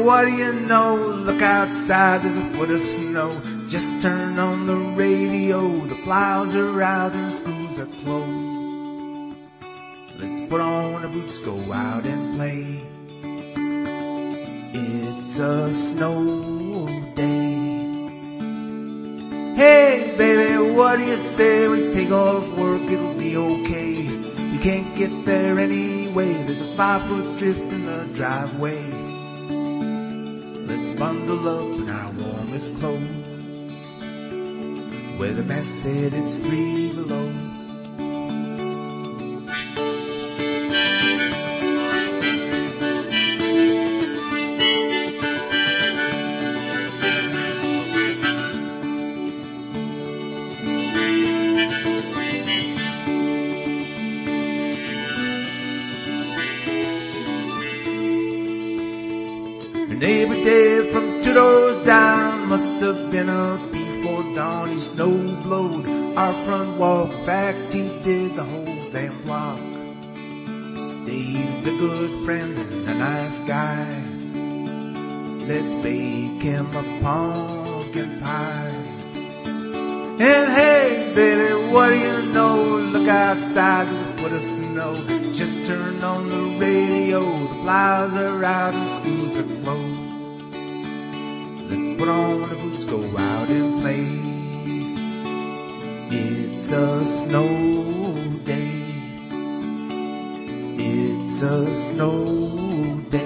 what do you know? Look outside, there's a foot of snow. Just turn on the radio, the plows are out and schools are closed. Let's put on our boots, go out and play. It's a snow day. Hey baby, what do you say we take off work, it'll be okay. You can't get there anyway, there's a 5-foot drift in the driveway. Let's bundle up in our warmest clothes. Weatherman said it's 3 below. Your neighbor Dave from 2 doors down must have been up before dawn. He snow blowed our front walk, in fact he did the whole damn block. Dave's a good friend and a nice guy. Let's bake him a pumpkin pie. And hey baby, what do you know? Look outside, there's a foot of snow. Just turn on the radio, the plows are out and schools are closed. Let's put on our boots, go out and play. It's a snow day. It's a snow day.